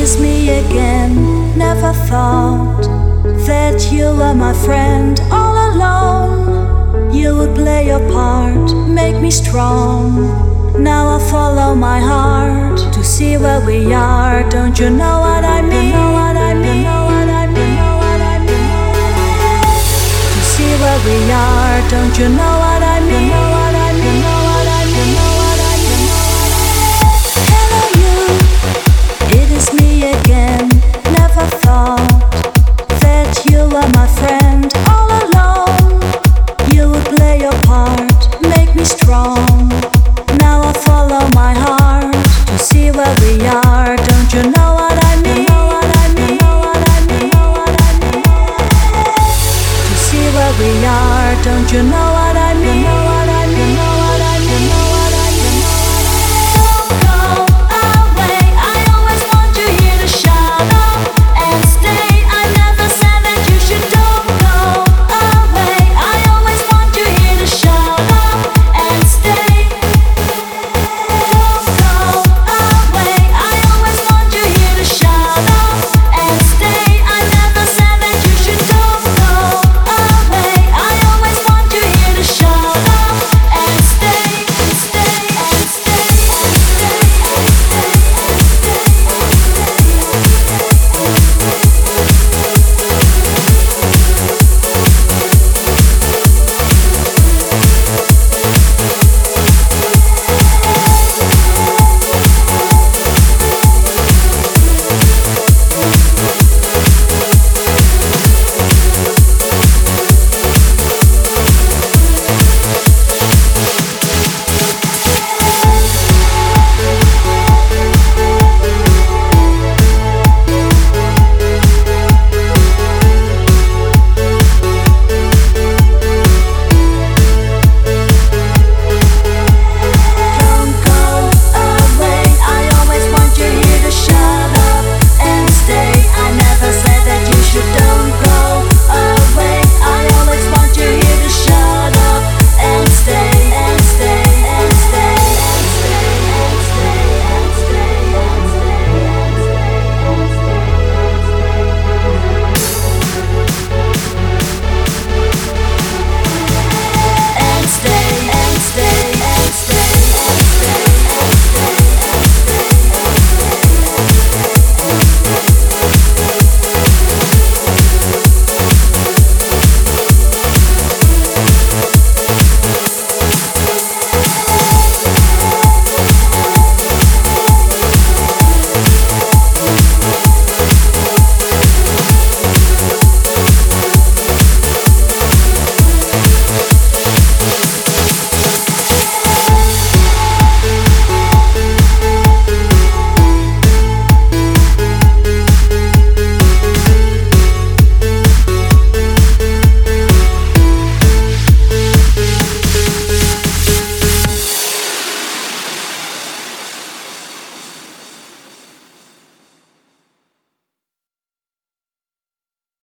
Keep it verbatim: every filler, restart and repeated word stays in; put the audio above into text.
is me again. Never thought that you were my friend all alone. You would play your part, make me strong. Now I follow my heart to see where we are. Don't you know what I mean? Know what I mean? Know what I mean? Know what I mean? To see where we are. Don't you know what I mean? Know what I mean? Know what I mean? Know what I mean? Hello, you. It is me again. Never thought that you were my friend all alone. You would play your part, make me strong.